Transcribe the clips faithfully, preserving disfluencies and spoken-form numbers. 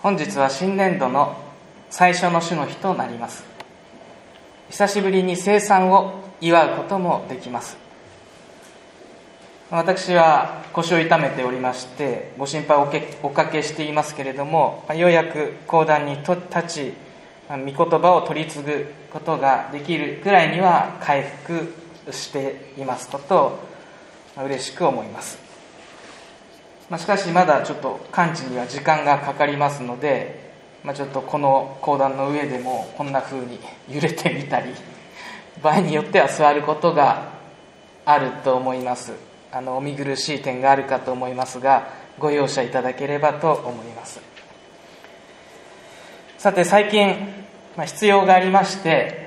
本日は新年度の最初の主の日となります。久しぶりに聖餐を祝うこともできます。私は腰を痛めておりましてご心配をおかけしていますけれども、ようやく講談に立ち御言葉を取り継ぐことができるくらいには回復していますことを嬉しく思います。まあ、しかしまだちょっと完治には時間がかかりますので、まあ、ちょっとこの講談の上でもこんな風に揺れてみたり、場合によっては座ることがあると思います。あのお見苦しい点があるかと思いますが、ご容赦いただければと思います。さて最近、まあ、必要がありまして、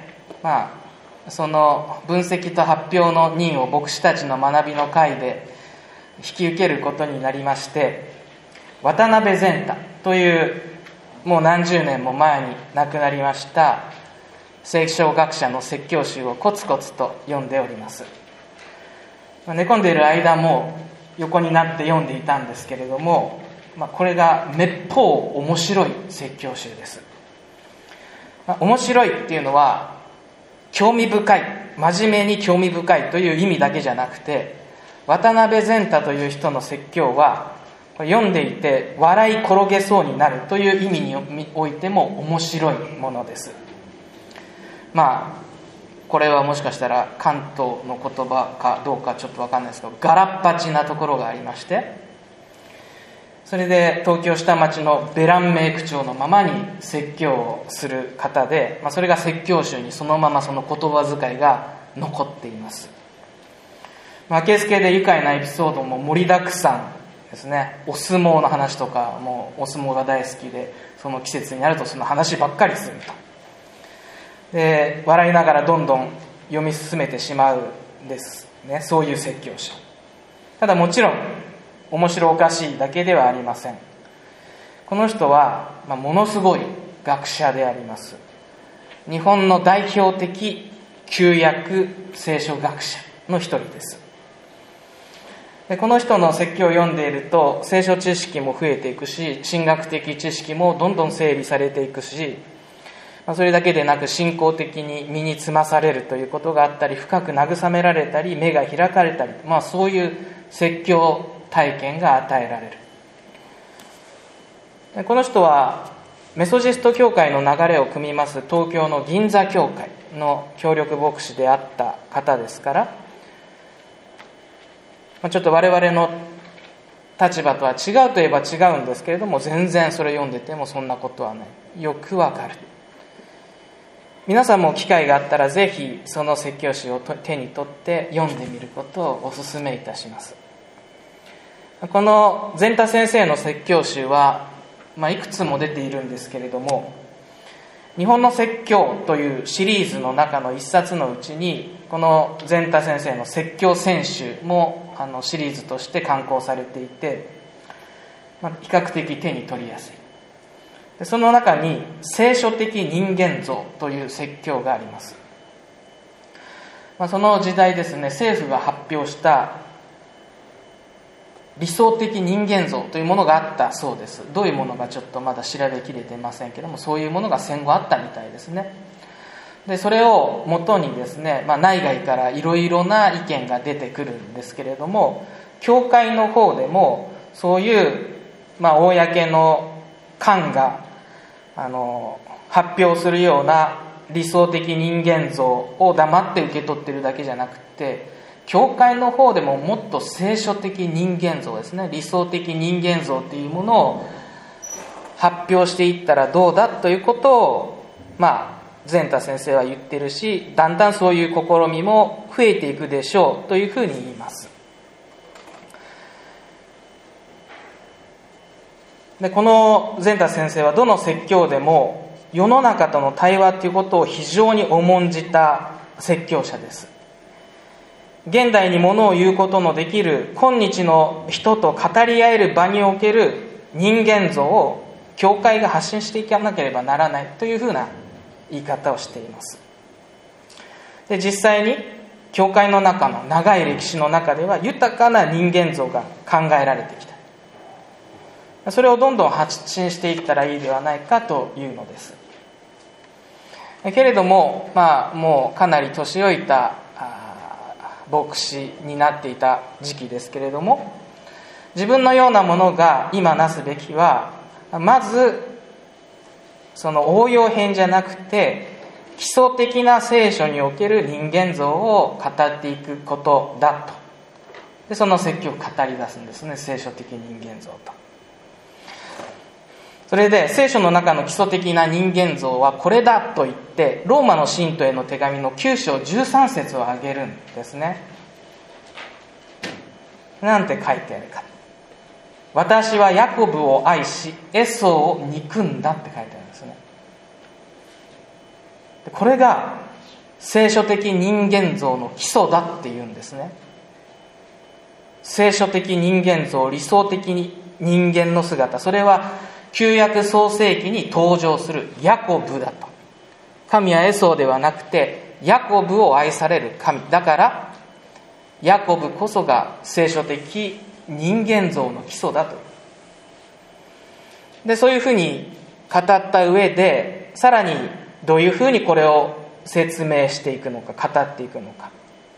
まあ、その分析と発表の任を牧師たちの学びの会で引き受けることになりまして、渡辺善太というもう何十年も前に亡くなりました聖書学者の説教集をコツコツと読んでおります。寝込んでいる間も横になって読んでいたんですけれども、まあ、これがめっぽう面白い説教集です。まあ、面白いっていうのは興味深い、真面目に興味深いという意味だけじゃなくて、渡辺善太という人の説教は読んでいて笑い転げそうになるという意味においても面白いものです。まあこれはもしかしたら関東の言葉かどうかちょっと分かんないですけど、ガラッパチなところがありまして、それで東京下町のベランメイク長のままに説教をする方で、まあ、それが説教集にそのままその言葉遣いが残っています。明け付けで愉快なエピソードも盛りだくさんですね。お相撲の話とか、もうお相撲が大好きで、その季節になるとその話ばっかりすると。で笑いながらどんどん読み進めてしまうんですね、そういう説教書。ただもちろん面白おかしいだけではありません。この人は、まあ、ものすごい学者であります。日本の代表的旧約聖書学者の一人です。でこの人の説教を読んでいると聖書知識も増えていくし、神学的知識もどんどん整理されていくし、それだけでなく信仰的に身につまされるということがあったり、深く慰められたり、目が開かれたり、まあ、そういう説教体験が与えられる。この人はメソジスト教会の流れを組みます東京の銀座教会の協力牧師であった方ですから、ちょっと我々の立場とは違うといえば違うんですけれども、全然それ読んでてもそんなことはない。よくわかる。皆さんも機会があったらぜひその説教集を手に取って読んでみることをお勧めいたします。この善太先生の説教集は、まあ、いくつも出ているんですけれども、日本の説教というシリーズの中の一冊のうちにこの善太先生の説教選集もあのシリーズとして刊行されていて、まあ、比較的手に取りやすい。その中に聖書的人間像という説教があります。まあ、その時代ですね、政府が発表した理想的人間像というものがあったそうです。どういうものかちょっとまだ調べきれていませんけども、そういうものが戦後あったみたいですね。でそれをもとにですね、まあ、内外からいろいろな意見が出てくるんですけれども、教会の方でもそういう、まあ、公の官があの発表するような理想的人間像を黙って受け取ってるだけじゃなくて、教会の方でももっと聖書的人間像ですね、理想的人間像というものを発表していったらどうだということを、まあ善太先生は言ってるし、だんだんそういう試みも増えていくでしょうというふうに言います。でこの善太先生はどの説教でも世の中との対話ということを非常に重んじた説教者です。現代にものを言うことのできる今日の人と語り合える場における人間像を教会が発信していかなければならないというふうな言い方をしています。で実際に教会の中の長い歴史の中では豊かな人間像が考えられてきた。 それをどんどん発信していったらいいではないかというのです。けれども、まあ、もうかなり年老いた牧師になっていた時期ですけれども、自分のようなものが今なすべきは、まずその応用編じゃなくて基礎的な聖書における人間像を語っていくことだと。でその説教を語り出すんですね、聖書的人間像と。それで聖書の中の基礎的な人間像はこれだと言って、ローマの信徒への手紙のきゅう章じゅうさん節を挙げるんですね。なんて書いてあるか。私はヤコブを愛しエソを憎んだって書いてあるんですね。これが聖書的人間像の基礎だっていうんですね。聖書的人間像、理想的人間の姿、それは旧約創世記に登場するヤコブだと。神はエソではなくてヤコブを愛される神だから、ヤコブこそが聖書的人間像の基礎だと。でそういうふうに語った上で、さらにどういうふうにこれを説明していくのか、語っていくのか。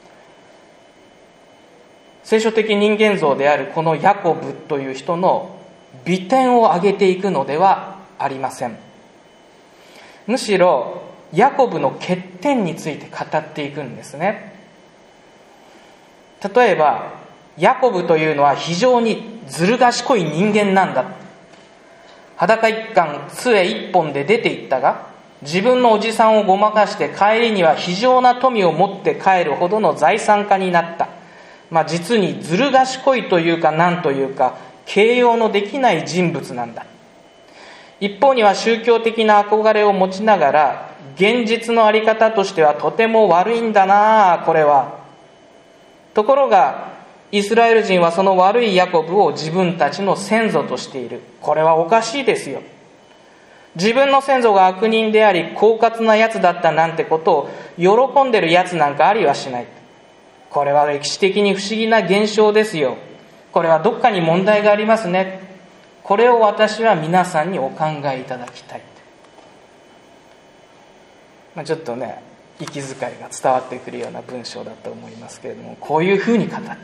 聖書的人間像であるこのヤコブという人の美点を挙げていくのではありません。むしろヤコブの欠点について語っていくんですね。例えばヤコブというのは非常にずる賢い人間なんだ。裸一貫杖一本で出て行ったが、自分のおじさんをごまかして帰りには非常な富を持って帰るほどの財産家になった。まあ、実にずる賢いというか何というか形容のできない人物なんだ。一方には宗教的な憧れを持ちながら、現実の在り方としてはとても悪いんだなこれは。ところがイスラエル人はその悪いヤコブを自分たちの先祖としている。これはおかしいですよ。自分の先祖が悪人であり狡猾なやつだったなんてことを喜んでるやつなんかありはしない。これは歴史的に不思議な現象ですよ。これはどっかに問題がありますね。これを私は皆さんにお考えいただきたい。まあ、ちょっとね息遣いが伝わってくるような文章だと思いますけれども、こういうふうに語っていく。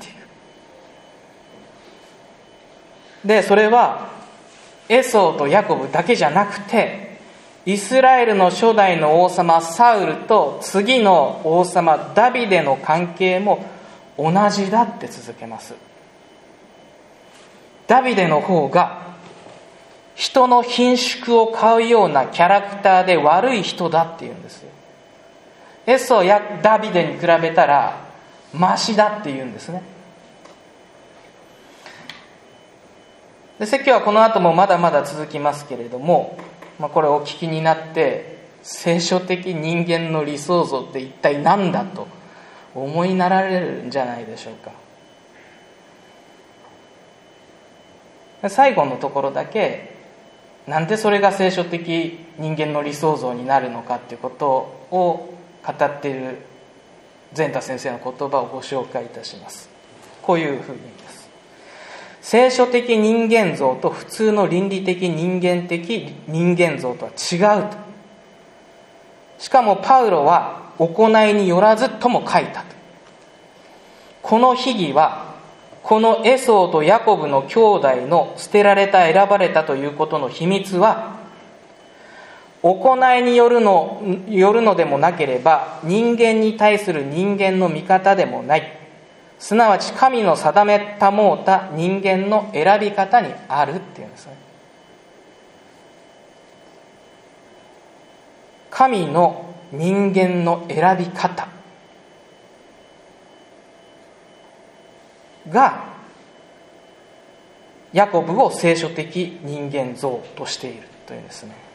でそれはエソーとヤコブだけじゃなくて、イスラエルの初代の王様サウルと次の王様ダビデの関係も同じだって続けます。ダビデの方が人の品縮を買うようなキャラクターで悪い人だっていうんですよ。エソやダビデに比べたらマシだっていうんですね。で説教はこの後もまだまだ続きますけれども、まあ、これをお聞きになって聖書的人間の理想像って一体何だとお思いになられるんじゃないでしょうか。最後のところだけ、なんでそれが聖書的人間の理想像になるのかっていうことを語っている善太先生の言葉をご紹介いたします。こういうふうにです。聖書的人間像と普通の倫理的人間的人間像とは違うと。しかもパウロは行いによらずとも書いたと。この秘義はこのエソーとヤコブの兄弟の捨てられた選ばれたということの秘密は、行いによるの、よるのでもなければ人間に対する人間の見方でもない、すなわち神の定めたもうた人間の選び方にあるっていうんですね。神の人間の選び方がヤコブを聖書的人間像としているというんですね。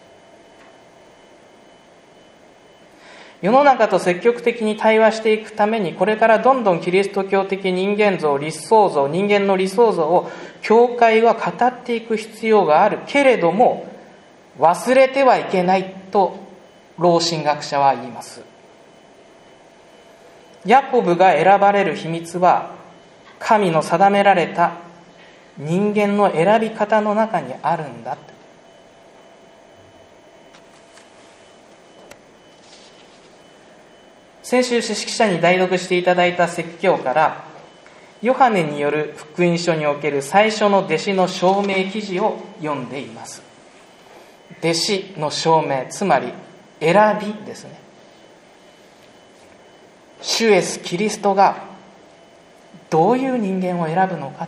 世の中と積極的に対話していくために、これからどんどんキリスト教的人間像、理想像、人間の理想像を教会は語っていく必要があるけれども、忘れてはいけないと老神学者は言います。ヤコブが選ばれる秘密は、神の定められた人間の選び方の中にあるんだ。先週詩式者に代読していただいた説教からヨハネによる福音書における最初の弟子の証明記事を読んでいます。弟子の証明、つまり選びですね。主イエスキリストがどういう人間を選ぶのか、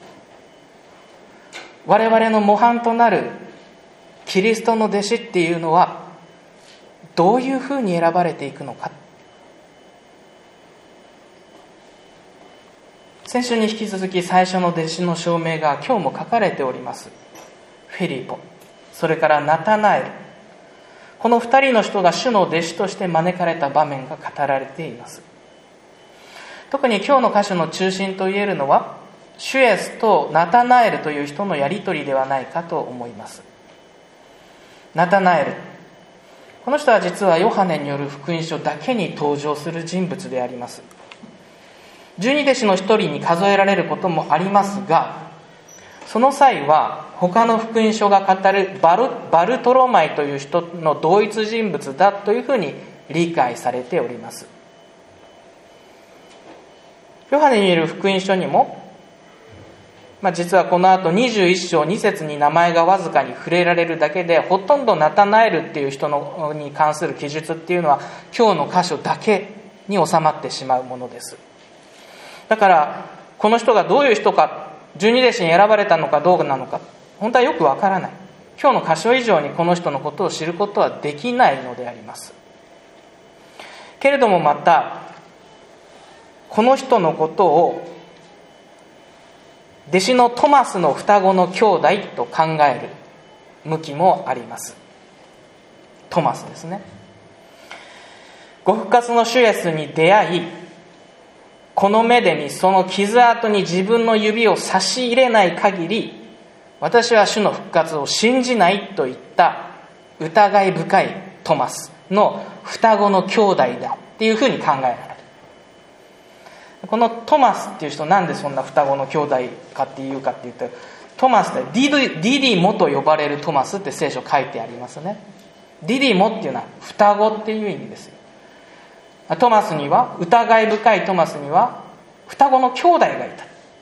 我々の模範となるキリストの弟子っていうのはどういうふうに選ばれていくのか、先週に引き続き最初の弟子の証明が今日も書かれております。フィリポ、それからナタナエル、この二人の人が主の弟子として招かれた場面が語られています。特に今日の箇所の中心といえるのは主イエスとナタナエルという人のやり取りではないかと思います。ナタナエル、この人は実はヨハネによる福音書だけに登場する人物であります。十二弟子の一人に数えられることもありますが、その際は他の福音書が語るバル、バルトロマイという人の同一人物だというふうに理解されております。ヨハネによる福音書にも、まあ、実はこの後にじゅういっ章に節に名前がわずかに触れられるだけで、ほとんどナタナエルっていう人のに関する記述っていうのは今日の箇所だけに収まってしまうものです。だからこの人がどういう人か、十二弟子に選ばれたのかどうなのか、本当はよくわからない。今日の箇所以上にこの人のことを知ることはできないのであります。けれどもまたこの人のことを弟子のトマスの双子の兄弟と考える向きもあります。トマスですね。ご復活の主イエスに出会い、この目で見その傷跡に自分の指を差し入れない限り私は主の復活を信じないといった疑い深いトマスの双子の兄弟だっていうふうに考えられる。このトマスっていう人、なんでそんな双子の兄弟かっていうかっていうと、トマスってディディ、ディディモと呼ばれるトマスって聖書書いてありますね。ディディモっていうのは双子っていう意味ですよ。トマスには、疑い深いトマスには双子の兄弟がい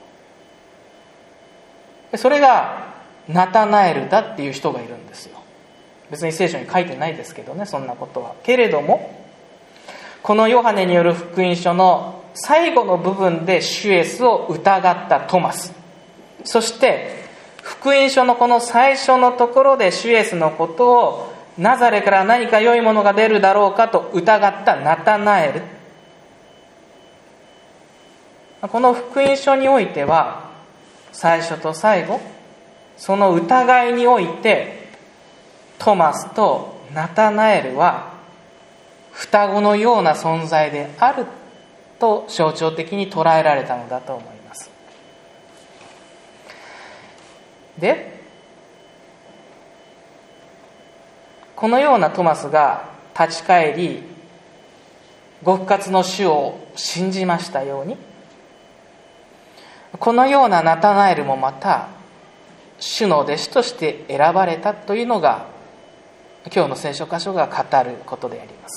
た。それがナタナエルだっていう人がいるんですよ。別に聖書に書いてないですけどね、そんなことは。けれどもこのヨハネによる福音書の最後の部分で主イエスを疑ったトマス、そして福音書のこの最初のところで主イエスのことをナザレから何か良いものが出るだろうかと疑ったナタナエル、この福音書においては最初と最後、その疑いにおいてトマスとナタナエルは双子のような存在であると象徴的に捉えられたのだと思います。で、このようなトマスが立ち返りご復活の主を信じましたように、このようなナタナエルもまた主の弟子として選ばれたというのが今日の聖書箇所が語ることであります。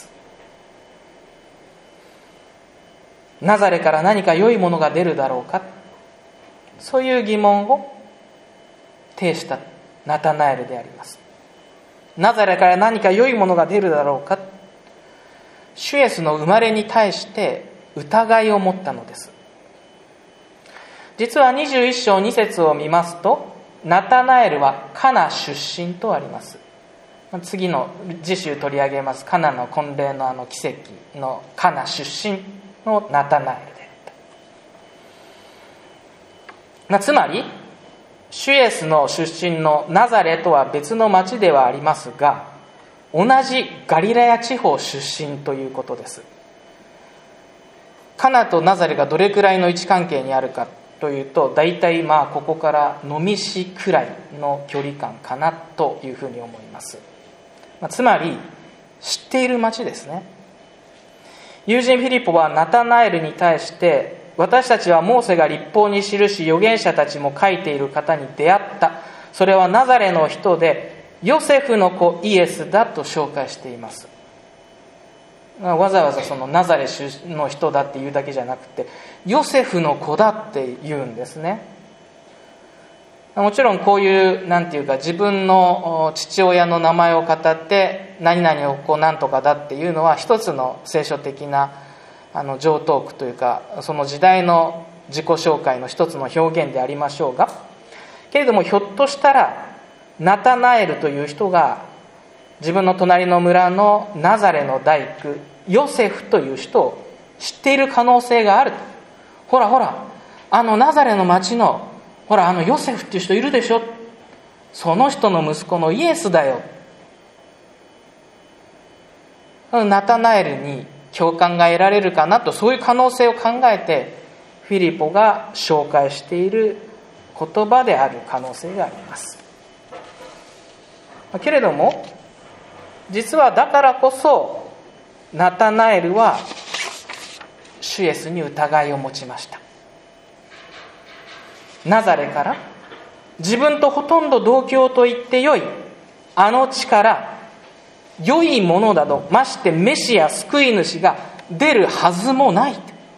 ナザレから何か良いものが出るだろうか、そういう疑問を呈したナタナエルであります。ナザレから何か良いものが出るだろうか、主イエスの生まれに対して疑いを持ったのです。実はにじゅういっ章に節を見ますと、ナタナエルはカナ出身とあります。次の次週取り上げますカナの婚礼のあの奇跡のカナ出身のナタナエルであった。つまり主イエスの出身のナザレとは別の町ではありますが、同じガリラヤ地方出身ということです。カナとナザレがどれくらいの位置関係にあるかというと、大体まあここから能美市くらいの距離感かなというふうに思います。まあ、つまり知っている町ですね。友人フィリポはナタナエルに対して私たちはモーセが律法に記し預言者たちも書いている方に出会った。それはナザレの人でヨセフの子イエスだと紹介しています。わざわざそのナザレの人だっていうだけじゃなくて、ヨセフの子だって言うんですね。もちろんこういうなんていうか、自分の父親の名前を語って何々をこうなんとかだっていうのは一つの聖書的なあの常套句というか、その時代の自己紹介の一つの表現でありましょうが、けれどもひょっとしたらナタナエルという人が自分の隣の村のナザレの大工ヨセフという人を知っている可能性があると。ほらほら、あのナザレの町のほらあのヨセフっていう人いるでしょ、その人の息子のイエスだよ。ナタナエルに共感が得られるかなと、そういう可能性を考えてフィリポが紹介している言葉である可能性があります。けれども実はだからこそナタナエルは主イエスに疑いを持ちました。ナザレから自分とほとんど同郷と言ってよいあの地から良いものなど、ましてメシア救い主が出るはずもない。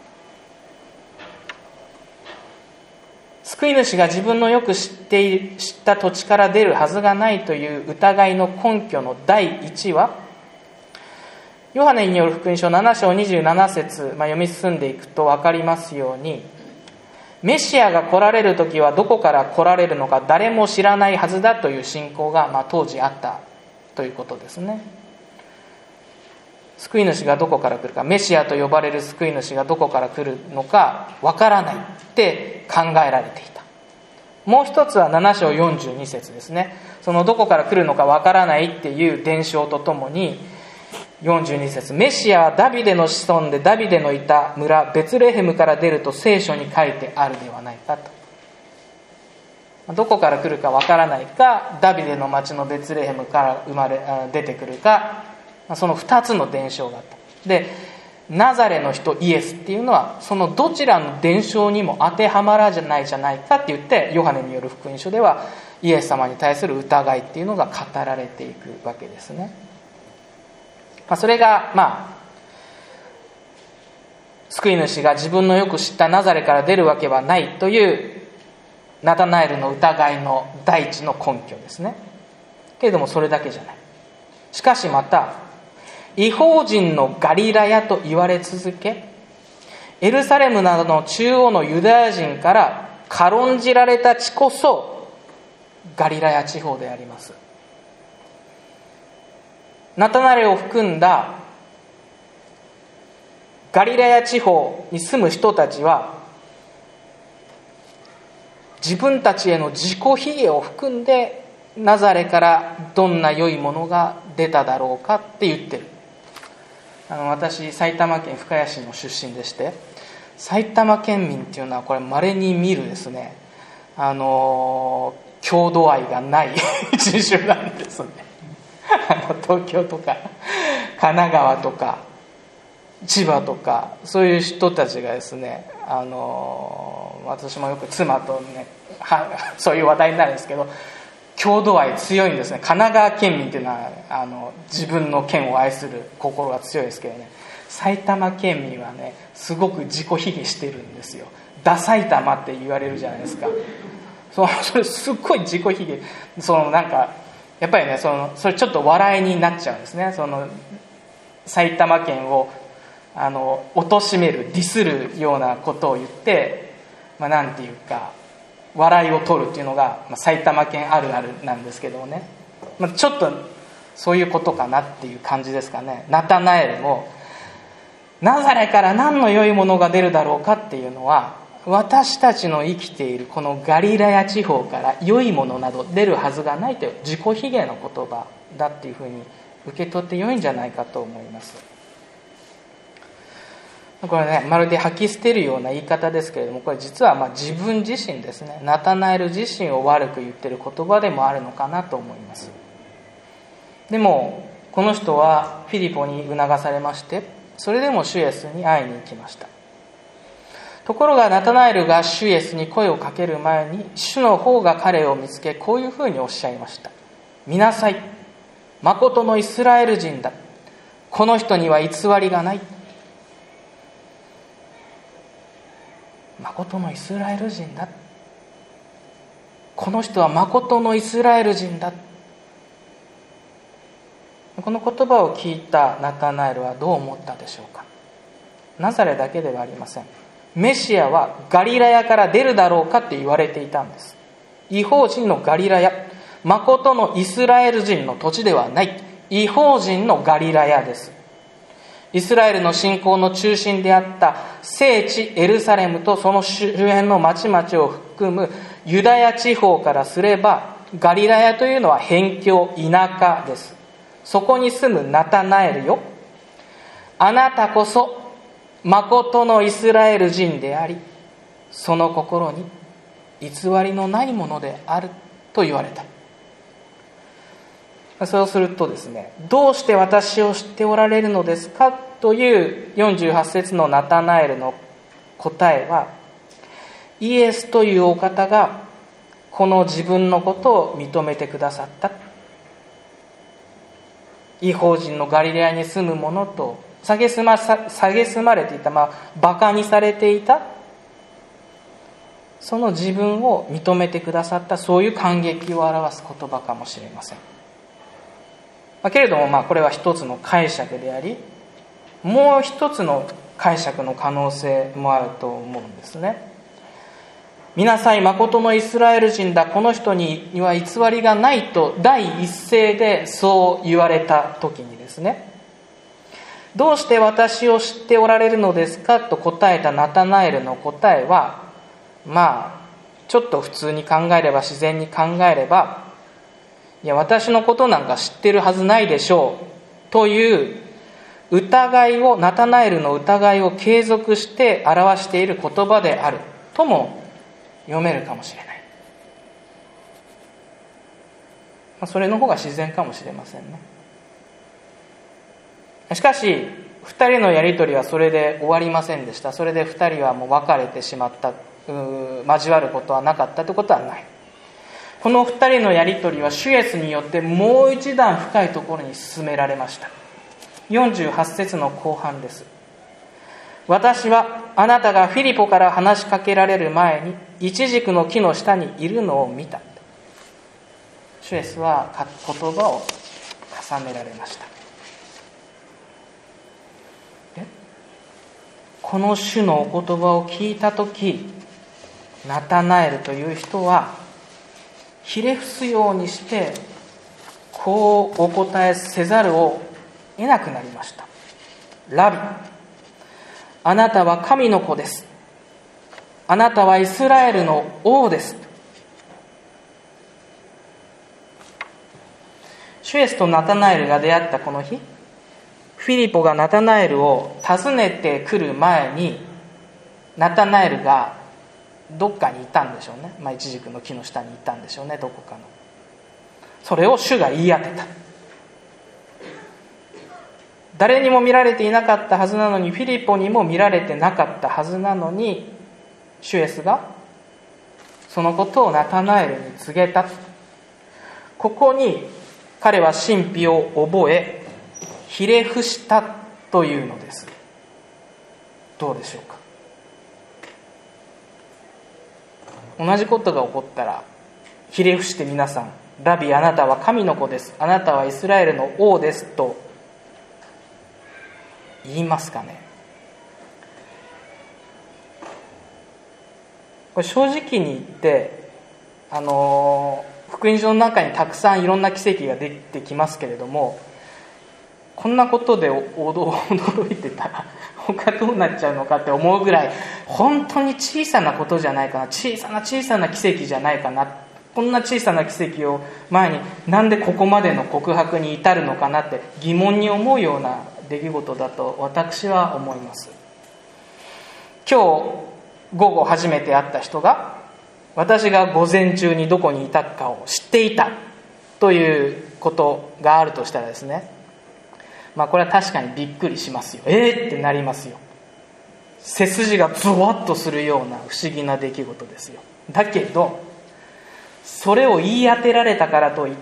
救い主が自分のよく知っている知った土地から出るはずがないという疑いの根拠の第一は、ヨハネによる福音書なな章にじゅうなな節、まあ、読み進んでいくと分かりますように、メシアが来られる時はどこから来られるのか誰も知らないはずだという信仰が、まあ、当時あったということですね。救い主がどこから来るか、メシアと呼ばれる救い主がどこから来るのかわからないって考えられていた。もう一つはなな章よんじゅうに節ですね。そのどこから来るのかわからないっていう伝承とともによんじゅうに節、メシアはダビデの子孫でダビデのいた村ベツレヘムから出ると聖書に書いてあるではないかと。どこから来るかわからないか、ダビデの町のベツレヘムから生まれ出てくるか、そのふたつの伝承があった。で、ナザレの人イエスっていうのはそのどちらの伝承にも当てはまらないじゃないかって言って、ヨハネによる福音書ではイエス様に対する疑いっていうのが語られていくわけですね。まあ、それがまあ救い主が自分のよく知ったナザレから出るわけはないというナタナエルの疑いの第一の根拠ですね。けれどもそれだけじゃない。しかしまた異邦人のガリラヤと言われ続け、エルサレムなどの中央のユダヤ人から軽んじられた地こそガリラヤ地方であります。ナタナエルを含んだガリラヤ地方に住む人たちは自分たちへの自己卑下を含んでナザレからどんな良いものが出ただろうかって言ってる。あの私埼玉県深谷市の出身でして、埼玉県民っていうのはこれ稀に見るですね、あの郷土愛がない人種なんですね。あの東京とか神奈川とか千葉とかそういう人たちがですね、あの私もよく妻とねはそういう話題になるんですけど、郷土愛強いんですね。神奈川県民っていうのはあの自分の県を愛する心が強いですけどね、埼玉県民はねすごく自己卑下してるんですよ。ダ埼玉って言われるじゃないですか。そそれすっごい自己卑下、そのなんかやっぱりね、そのそれちょっと笑いになっちゃうんですね。その埼玉県をあの貶めるディスるようなことを言って、まあ、なんていうか笑いを取るっていうのが、まあ、埼玉県あるあるなんですけどもね、まあ、ちょっとそういうことかなっていう感じですかね。ナタナエルもナザレから何の良いものが出るだろうかっていうのは、私たちの生きているこのガリラヤ地方から良いものなど出るはずがないという自己卑下の言葉だっていうふうに受け取って良いんじゃないかと思います。これね、まるで吐き捨てるような言い方ですけれども、これ実はまあ自分自身ですね、ナタナエル自身を悪く言ってる言葉でもあるのかなと思います。でもこの人はフィリポに促されまして、それでも主イエスに会いに行きました。 ところがナタナエルが主イエスに声をかける前に、主の方が彼を見つけ、こういうふうにおっしゃいました。見なさい、まことのイスラエル人だ。この人には偽りがない。まことのイスラエル人だ。この人はまことのイスラエル人だ。この言葉を聞いたナタナエルはどう思ったでしょうか。ナザレだけではありません。メシアはガリラヤから出るだろうかって言われていたんです。異邦人のガリラヤ、まことのイスラエル人の土地ではない、異邦人のガリラヤです。イスラエルの信仰の中心であった聖地エルサレムとその周辺の町々を含むユダヤ地方からすれば、ガリラヤというのは辺境、田舎です。そこに住むナタナエルよ、あなたこそまことのイスラエル人であり、その心に偽りのないものであると言われた。そうするとですね、どうして私を知っておられるのですかというよんじゅうはち節のナタナエルの答えは、イエスというお方がこの自分のことを認めてくださった。異邦人のガリラヤに住む者と蔑ま、蔑まれていた、まあ、バカにされていた、その自分を認めてくださった、そういう感激を表す言葉かもしれません。まあ、けれども、まあ、これは一つの解釈であり、もう一つの解釈の可能性もあると思うんですね。見なさい、まことのイスラエル人だ、この人には偽りがないと第一声でそう言われた時にですね、どうして私を知っておられるのですかと答えたナタナエルの答えは、まあちょっと普通に考えれば、自然に考えれば、いや私のことなんか知ってるはずないでしょうという疑いを、ナタナエルの疑いを継続して表している言葉であるとも読めるかもしれない。それの方が自然かもしれませんね。しかしふたりのやり取りはそれで終わりませんでした。それでふたりはもう別れてしまった、交わることはなかったということはない。このふたりのやり取りは主イエスによってもう一段深いところに進められました。よんじゅうはち節の後半です。私はあなたがフィリポから話しかけられる前にイチジクの木の下にいるのを見た。主イエスは言葉を重ねられました。この主のお言葉を聞いたとき、ナタナエルという人はひれ伏すようにしてこうお答えせざるを得なくなりました。ラビ、あなたは神の子です。あなたはイスラエルの王です。主イエスとナタナエルが出会ったこの日、フィリポがナタナエルを訪ねてくる前に、ナタナエルがどっかにいたんでしょうね。まあ、イチジクの木の下にいたんでしょうね、どこかの。それを主が言い当てた。誰にも見られていなかったはずなのに、フィリポにも見られてなかったはずなのに、主イエスがそのことをナタナエルに告げた。ここに彼は神秘を覚え、ひれ伏したというのです。どうでしょうか。同じことが起こったらひれ伏して皆さん、ラビ、あなたは神の子です、あなたはイスラエルの王ですと言いますかね。これ正直に言って、あの福音書の中にたくさんいろんな奇跡が出てきますけれども、こんなことで驚いてたら他どうなっちゃうのかって思うぐらい、本当に小さなことじゃないかな、小さな小さな奇跡じゃないかな、こんな小さな奇跡を前になんでここまでの告白に至るのかなって疑問に思うような出来事だと私は思います。今日午後初めて会った人が、私が午前中にどこにいたかを知っていたということがあるとしたらですね、まあこれは確かにびっくりしますよ。えーってなりますよ。 背筋がゾワッとするような不思議な出来事ですよ。だけどそれを言い当てられたからといって、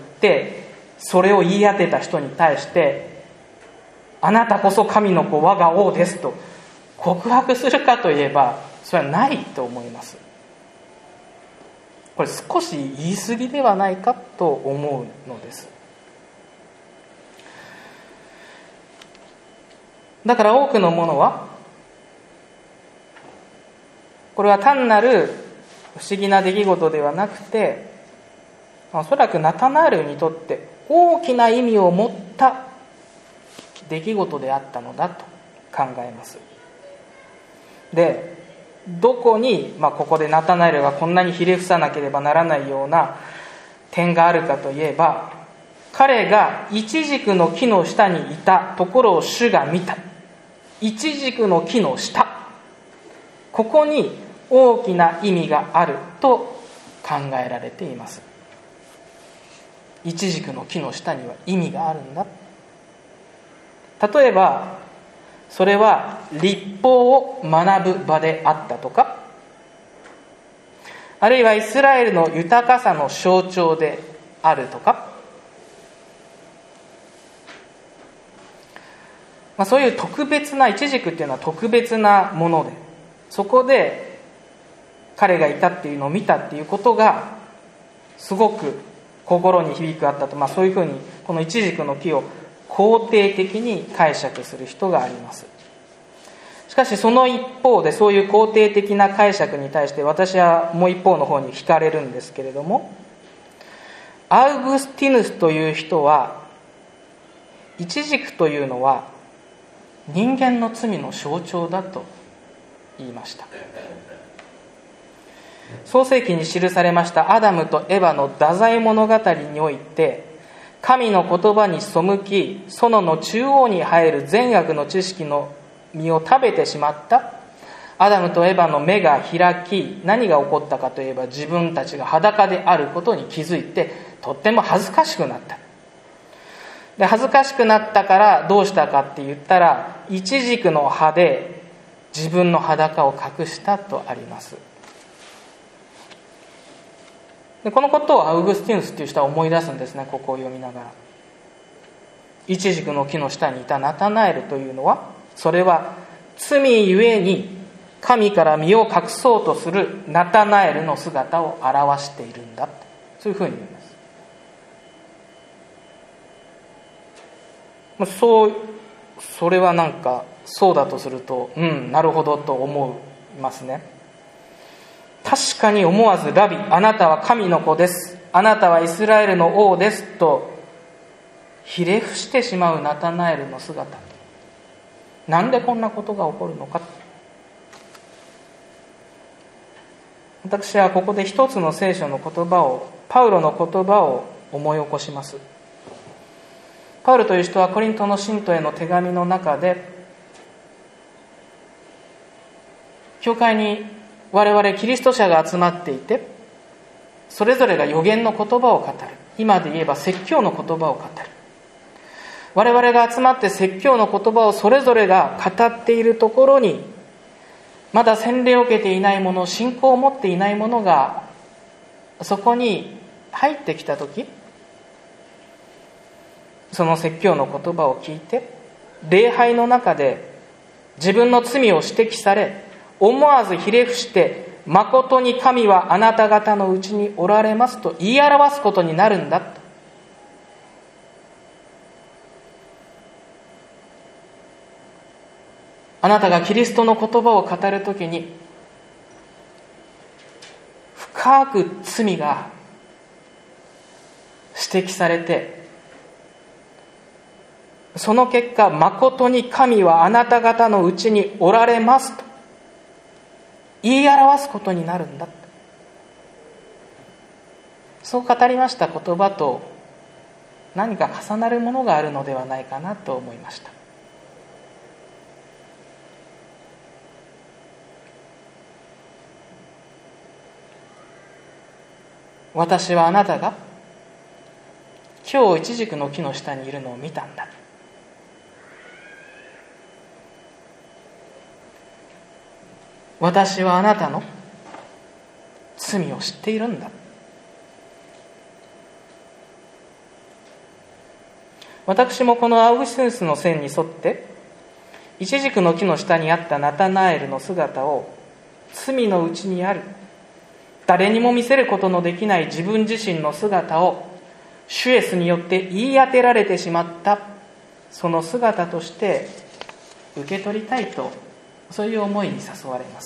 それを言い当てた人に対してあなたこそ神の子、我が王ですと告白するかといえば、それはないと思います。これ少し言い過ぎではないかと思うのです。だから多くのものは、これは単なる不思議な出来事ではなくて、おそらくナタナエルにとって大きな意味を持った出来事であったのだと考えます。で、どこに、まあ、ここでナタナエルがこんなにひれ伏さなければならないような点があるかといえば、彼がイチジクの木の下にいたところを主が見た。イチジクの木の下、ここに大きな意味があると考えられています。イチジクの木の下には意味があるんだ。例えばそれは律法を学ぶ場であったとか、あるいはイスラエルの豊かさの象徴であるとか、まあ、そういう特別な、イチジクっていうのは特別なもので、そこで彼がいたっていうのを見たっていうことがすごく心に響くあったと、まあ、そういうふうにこのイチジクの木を肯定的に解釈する人があります。しかしその一方で、そういう肯定的な解釈に対して私はもう一方の方に惹かれるんですけれども、アウグスティヌスという人は、イチジクというのは人間の罪の象徴だと言いました。創世記に記されましたアダムとエバの太宰物語において、神の言葉に背き、園の中央に生える善悪の知識の実を食べてしまったアダムとエバの目が開き、何が起こったかといえば、自分たちが裸であることに気づいてとっても恥ずかしくなった。で、恥ずかしくなったからどうしたかって言ったら、イチジクの葉で自分の裸を隠したとあります。で、このことをアウグスティヌスという人は思い出すんですね。ここを読みながら、イチジクの木の下にいたナタナエルというのは、それは罪ゆえに神から身を隠そうとするナタナエルの姿を表しているんだ、そういうふうに言うんです。そうそれはなんかそうだとすると、うんなるほどと思いますね。確かに思わず、ラビ、あなたは神の子です、あなたはイスラエルの王ですとひれ伏してしまうナタナエルの姿、なんでこんなことが起こるのか。私はここで一つの聖書の言葉を、パウロの言葉を思い起こします。パウロという人はコリントの信徒への手紙の中で、教会に我々キリスト者が集まっていて、それぞれが預言の言葉を語る、今で言えば説教の言葉を語る、我々が集まって説教の言葉をそれぞれが語っているところに、まだ洗礼を受けていない者、信仰を持っていない者がそこに入ってきたとき、その説教の言葉を聞いて、礼拝の中で自分の罪を指摘され、思わずひれ伏して、誠に神はあなた方のうちにおられますと言い表すことになるんだと。あなたがキリストの言葉を語るときに、深く罪が指摘されて、その結果、誠に神はあなた方のうちにおられますと言い表すことになるんだ。そう語りました言葉と何か重なるものがあるのではないかなと思いました。私はあなたが今日イチジクの木の下にいるのを見たんだ。 私はあなたの罪を知っているんだ。私もこのアウグスティヌスの線に沿ってイチジクの木の下にあったナタナエルの姿を、罪のうちにある誰にも見せることのできない自分自身の姿を主イエスによって言い当てられてしまった、その姿として受け取りたいと、そういう思いに誘われます。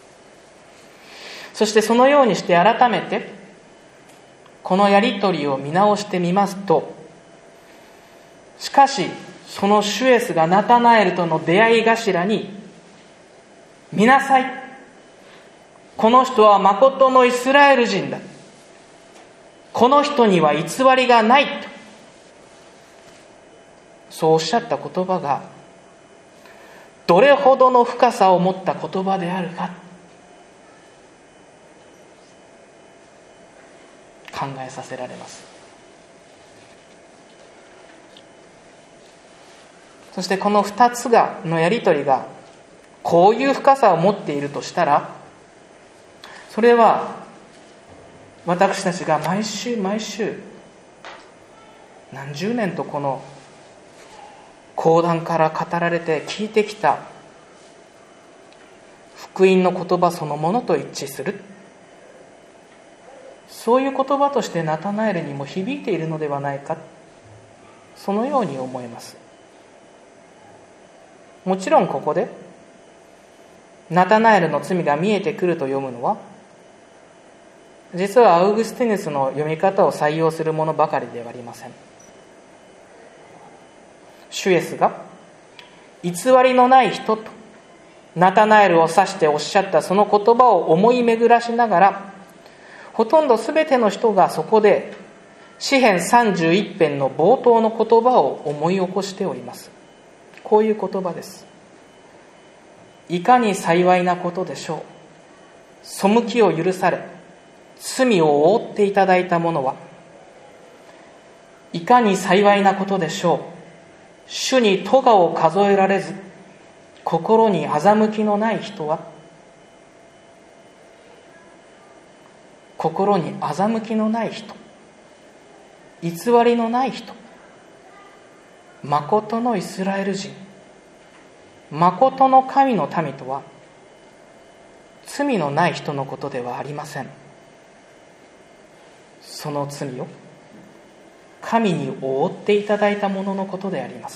そしてそのようにして改めてこのやり取りを見直してみますと、しかしその主イエスがナタナエルとの出会い頭に、見なさい、この人はまことのイスラエル人だ、この人には偽りがないと、そうおっしゃった言葉がどれほどの深さを持った言葉であるか考えさせられます。そしてこのふたつがのやり取りがこういう深さを持っているとしたら、それは私たちが毎週毎週何十年とこの講談から語られて聞いてきた福音の言葉そのものと一致する、そういう言葉としてナタナエルにも響いているのではないか、そのように思います。もちろんここでナタナエルの罪が見えてくると読むのは、実はアウグスティヌスの読み方を採用するものばかりではありません。主イエスが偽りのない人とナタナエルを指しておっしゃったその言葉を思い巡らしながら、ほとんど全ての人がそこで詩編さんじゅういち編の冒頭の言葉を思い起こしております。こういう言葉です。いかに幸いなことでしょう、背きを許され罪を覆っていただいた者は。いかに幸いなことでしょう、主に咎を数えられず心に欺きのない人は。心に欺きのない人、偽りのない人、まことのイスラエル人、まことの神の民とは罪のない人のことではありません。その罪を神に覆っていただいたもののことであります。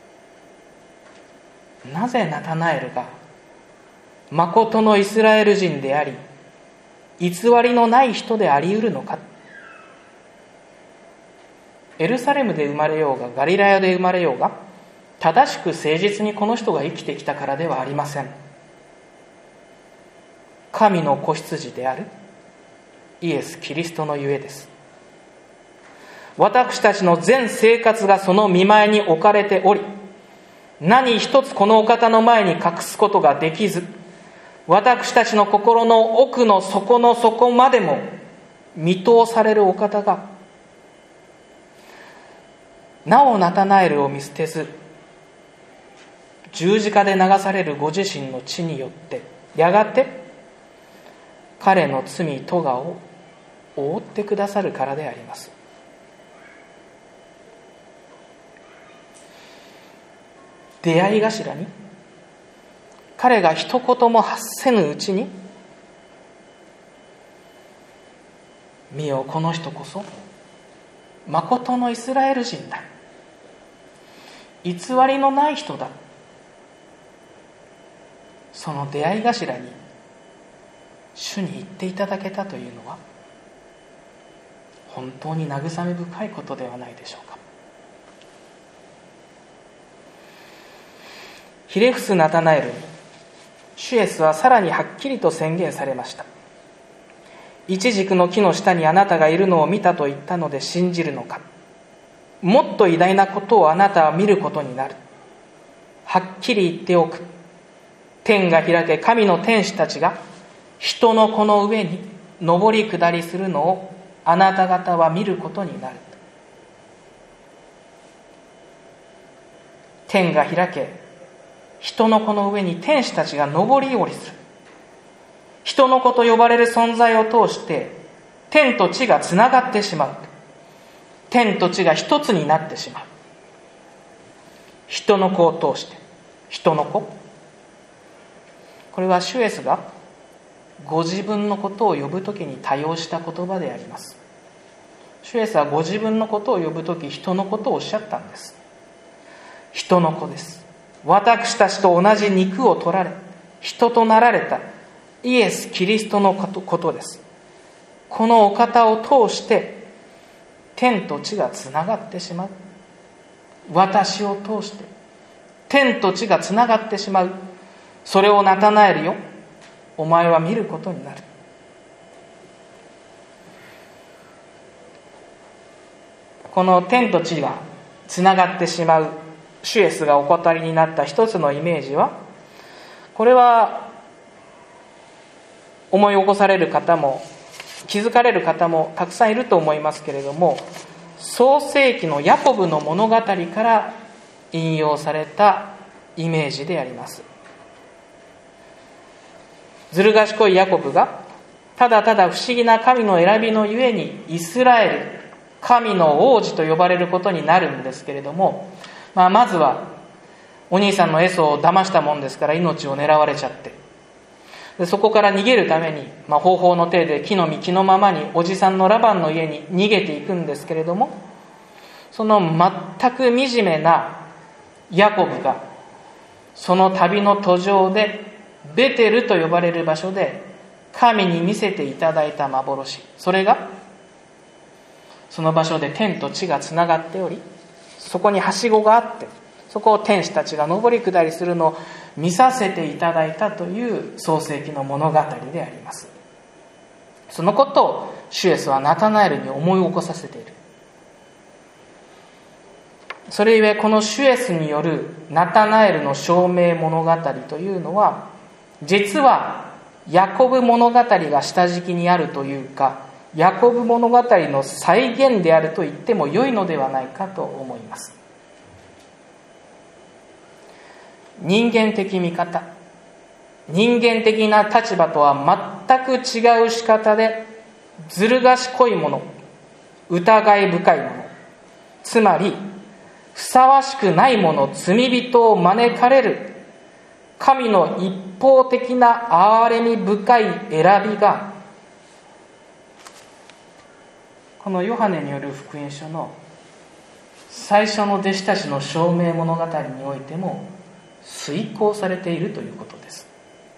なぜナタナエルがまことのイスラエル人であり偽りのない人であり得るのか。エルサレムで生まれようがガリラヤで生まれようが、正しく誠実にこの人が生きてきたからではありません。神の子羊であるイエス・キリストのゆえです。私たちの全生活がその見前に置かれており、何一つこのお方の前に隠すことができず、私たちの心の奥の底の底までも見通されるお方が、なおナタナエルを見捨てず十字架で流されるご自身の血によってやがて彼の罪咎を覆ってくださるからであります。出会い頭に彼が一言も発せぬうちに、見よこの人こそまことのイスラエル人だ、偽りのない人だ、その出会い頭に主に言っていただけたというのは、本当に慰め深いことではないでしょうか。ひれ伏すナタナエルに主イエスはさらにはっきりと宣言されました。イチジクの木の下にあなたがいるのを見たと言ったので信じるのか。もっと偉大なことをあなたは見ることになる。はっきり言っておく。天が開け、神の天使たちが人の子の上に上り下りするのをあなた方は見ることになる。天が開け、人の子の上に天使たちが上り下りする。 人の子と呼ばれる存在を通して天と地がつながってしまう。天と地が一つになってしまう。人の子を通して、人の子、これは主イエスがご自分のことを呼ぶときに多用した言葉であります。主イエスはご自分のことを呼ぶとき、人のことをおっしゃったんです。人の子です。私たちと同じ肉を取られ、人となられたイエス・キリストのことです。このお方を通して天と地がつながってしまう。私を通して天と地がつながってしまう。それをナタナエルよ、お前は見ることになる。この天と地がつながってしまう主イエスがお語りになった一つのイメージは、これは思い起こされる方も気づかれる方もたくさんいると思いますけれども、創世記のヤコブの物語から引用されたイメージであります。ずる賢いヤコブがただただ不思議な神の選びのゆえにイスラエル、神の王子と呼ばれることになるんですけれども、まあ、まずはお兄さんのエソを騙したもんですから命を狙われちゃって、でそこから逃げるために、まあ、方法の体で木の実木のままにおじさんのラバンの家に逃げていくんですけれども、その全く惨めなヤコブがその旅の途上でベテルと呼ばれる場所で神に見せていただいた幻、それがその場所で天と地がつながっており、そこにはしごがあって、そこを天使たちが上り下りするのを見させていただいたという創世記の物語であります。そのことを主イエスはナタナエルに思い起こさせている。それゆえこの主イエスによるナタナエルの証明物語というのは、実はヤコブ物語が下敷きにあるというか、ヤコブ物語の再現であると言っても良いのではないかと思います。人間的見方、人間的な立場とは全く違う仕方でずる賢いもの、疑い深いもの、つまりふさわしくないもの、罪人を招かれる神の一方的な憐れみ深い選びが、このヨハネによる福音書の最初の弟子たちの証明物語においても遂行されているということです。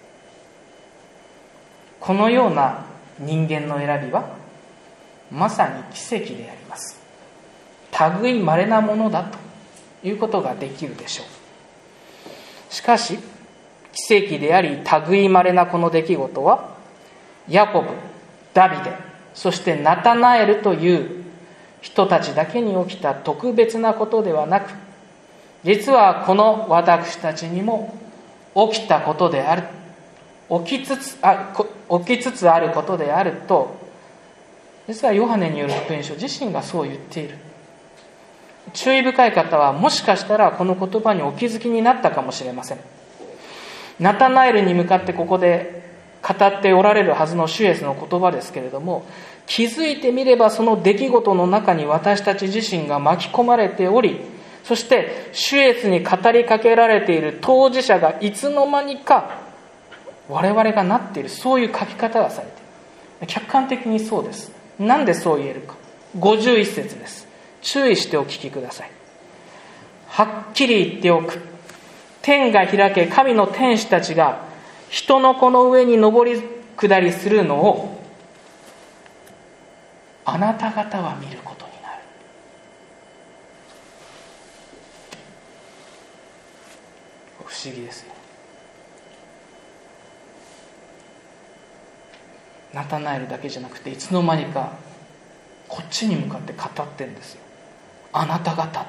このような人間の選びはまさに奇跡であります。類い稀なものだということができるでしょう。しかし奇跡であり類い稀なこの出来事は、ヤコブ、ダビデ、そしてナタナエルという人たちだけに起きた特別なことではなく、実はこの私たちにも起きたことである、起きつつあ、起きつつあることであると、実はヨハネによる福音書自身がそう言っている。注意深い方はもしかしたらこの言葉にお気づきになったかもしれません。ナタナエルに向かってここで語っておられるはずの主イエスの言葉ですけれども、気づいてみればその出来事の中に私たち自身が巻き込まれており、そして主イエスに語りかけられている当事者がいつの間にか我々がなっている、そういう書き方がされている。客観的にそうです。なんでそう言えるか。ごじゅういっ節です。注意してお聞きください。はっきり言っておく。天が開け、神の天使たちが人の子の上に上り下りするのをあなた方は見ることになる。不思議ですよ。ナタナエルだけじゃなくて、いつの間にかこっちに向かって語ってるんですよ。あなた方って。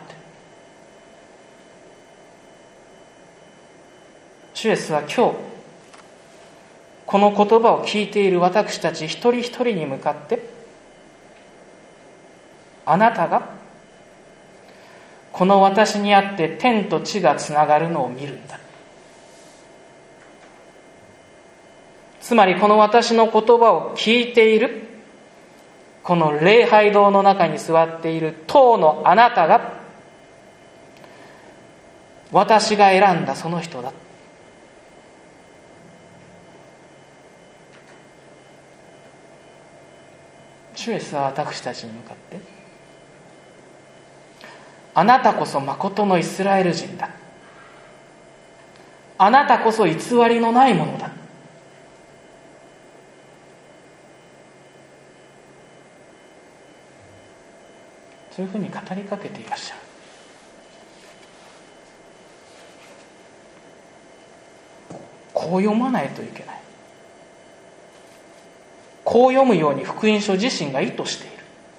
主イエスは今日この言葉を聞いている私たち一人一人に向かって、あなたがこの私にあって天と地がつながるのを見るんだ。 つまりこの私の言葉を聞いている、この礼拝堂の中に座っている当のあなたが私が選んだその人だ。主イエスは私たちに向かって、あなたこそ誠のイスラエル人だ、あなたこそ偽りのないものだ、そういうふうに語りかけていらっしゃる。こう読まないといけない。こう読むように福音書自身が意図している。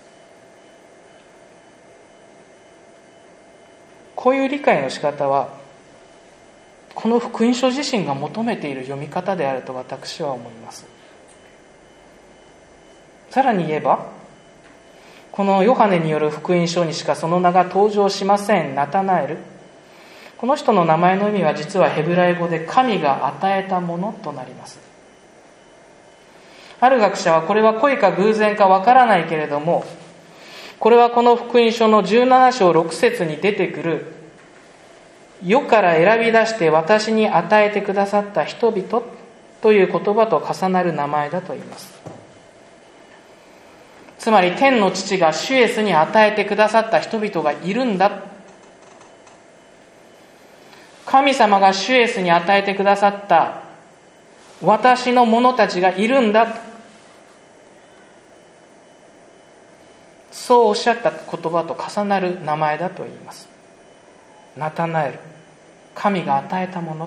こういう理解の仕方はこの福音書自身が求めている読み方であると私は思います。さらに言えば、このヨハネによる福音書にしかその名が登場しませんナタナエル。この人の名前の意味は実はヘブライ語で神が与えたものとなります。ある学者はこれは故意か偶然かわからないけれども、これはこの福音書のじゅうなな章ろく節に出てくる世から選び出して私に与えてくださった人々という言葉と重なる名前だと言います。つまり天の父が主イエスに与えてくださった人々がいるんだ、神様が主イエスに与えてくださった私の者たちがいるんだ、そうおっしゃった言葉と重なる名前だと言います。ナタナエル、神が与えたもの。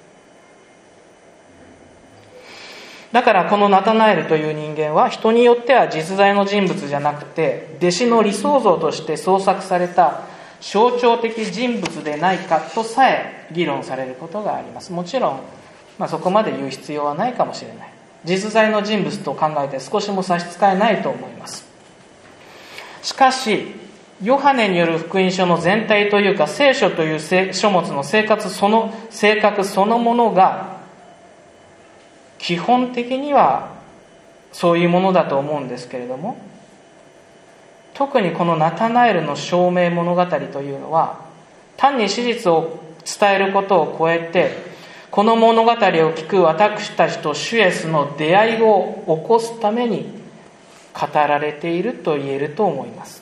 だからこのナタナエルという人間は人によっては実在の人物じゃなくて弟子の理想像として創作された象徴的人物でないかとさえ議論されることがあります。もちろん、まあ、そこまで言う必要はないかもしれない。実在の人物と考えて少しも差し支えないと思います。しかしヨハネによる福音書の全体というか聖書という書物の生活その性格そのものが基本的にはそういうものだと思うんですけれども、特にこのナタナエルの証明物語というのは単に史実を伝えることを超えて、この物語を聞く私たちと主イエスの出会いを起こすために語られていると言えると思います。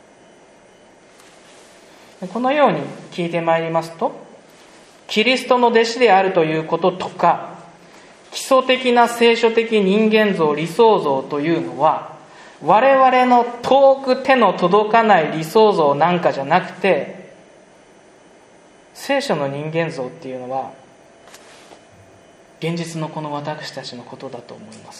このように聞いてまいりますと、キリストの弟子であるということとか基礎的な聖書的人間像理想像というのは我々の遠く手の届かない理想像なんかじゃなくて、聖書の人間像っていうのは現実のこの私たちのことだと思います。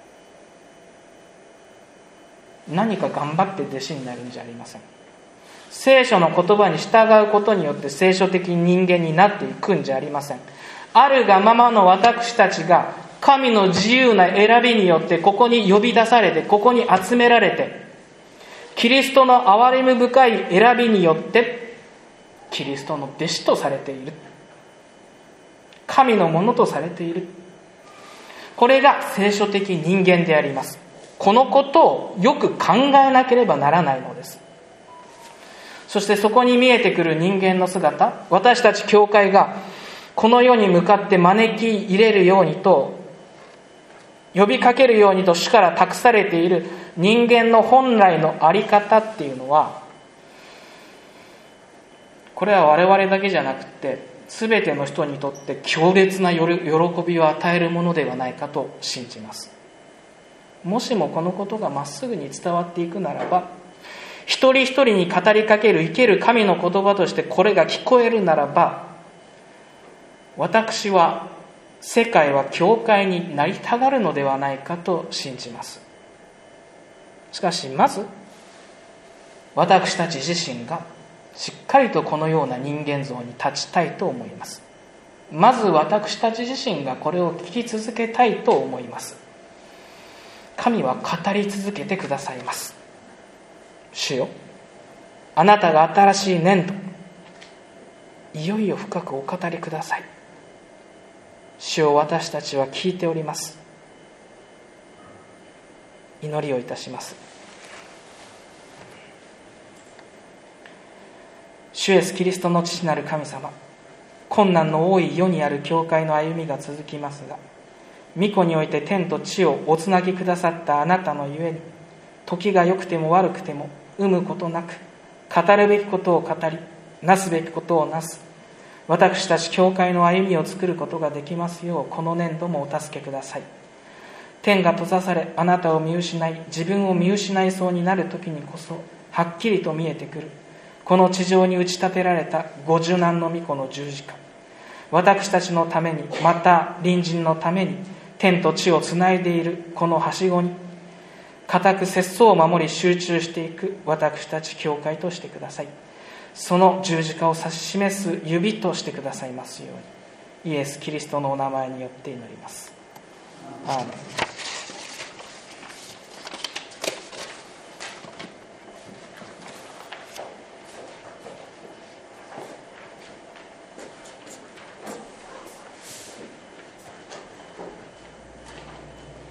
何か頑張って弟子になるんじゃありません。聖書の言葉に従うことによって聖書的人間になっていくんじゃありません。あるがままの私たちが神の自由な選びによってここに呼び出されて、ここに集められて、キリストの憐れみ深い選びによってキリストの弟子とされている、神のものとされている。これが聖書的人間であります。このことをよく考えなければならないのです。そしてそこに見えてくる人間の姿、私たち教会がこの世に向かって招き入れるようにと、呼びかけるようにと主から託されている人間の本来の在り方っていうのは、これは我々だけじゃなくて全ての人にとって強烈な喜びを与えるものではないかと信じます。もしもこのことがまっすぐに伝わっていくならば、一人一人に語りかける生ける神の言葉としてこれが聞こえるならば、私は世界は教会になりたがるのではないかと信じます。しかしまず私たち自身がしっかりとこのような人間像に立ちたいと思います。まず私たち自身がこれを聞き続けたいと思います。神は語り続けてくださいます。主よ、あなたが新しい年度、いよいよ深くお語りください。 主を私たちは聞いております。祈りをいたします。主イエスキリストの父なる神様、困難の多い世にある教会の歩みが続きますが、御子において天と地をおつなぎくださったあなたのゆえに、時が良くても悪くても有むことなく、語るべきことを語り、なすべきことをなす、私たち教会の歩みを作ることができますよう、この年度もお助けください。天が閉ざされ、あなたを見失い、自分を見失いそうになる時にこそはっきりと見えてくる、この地上に打ち立てられたご受難の御子の十字架、私たちのために、また隣人のために天と地をつないでいるこのはしごに固く節操を守り集中していく私たち教会としてください。その十字架を指し示す指としてくださいますように、イエス・キリストのお名前によって祈ります。アーメン。